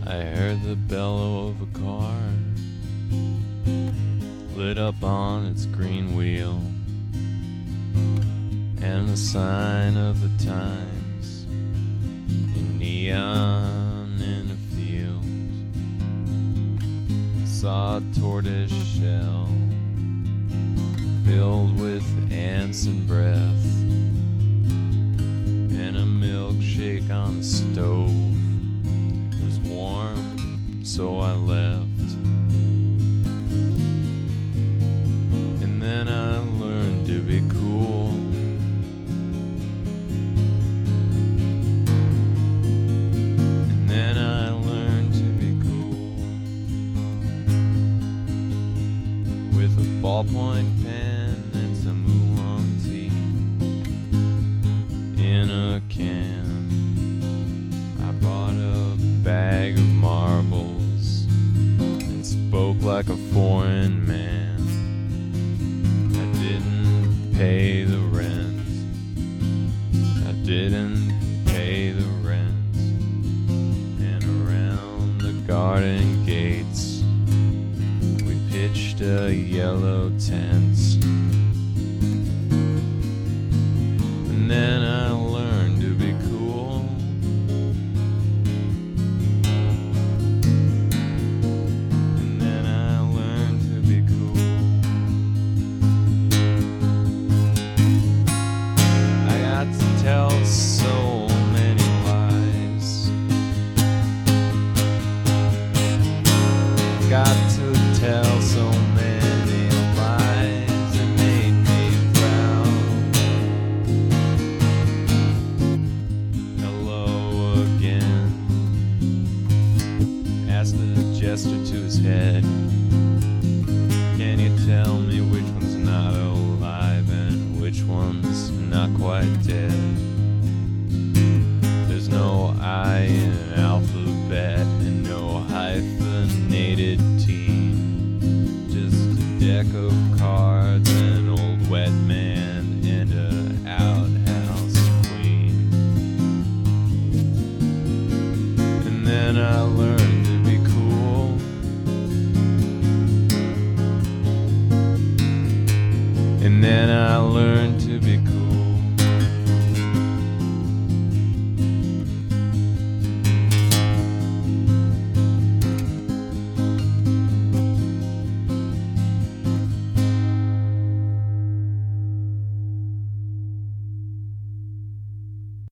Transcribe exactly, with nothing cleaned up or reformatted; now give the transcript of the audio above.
I heard the bellow of a car lit up on its green wheel, and the sign of the times in neon in a field. Saw a tortoise shell filled with ants and breath, and a milkshake on the stove. It was warm, so I left. And then I learned to be cool. And then I learned to be cool. With a ballpoint pen and some oolong tea in a can. I bought a bag of marbles and spoke like a foreign man. I didn't pay the rent. I didn't pay the rent. And around the garden gates we pitched a yellow tent. And then I learned to be cool. And then I learned to be cool. I got to tell so many lies. Got to tell so many lies. It made me proud. Hello again. Asked the jester to his head, can you tell me which one's not alive and which one's not quite dead? There's no I in an alphabet and no hyphenated team. Just a deck of cards, an old wet man, and a outhouse queen. And then I learned to be cool. And then I learned to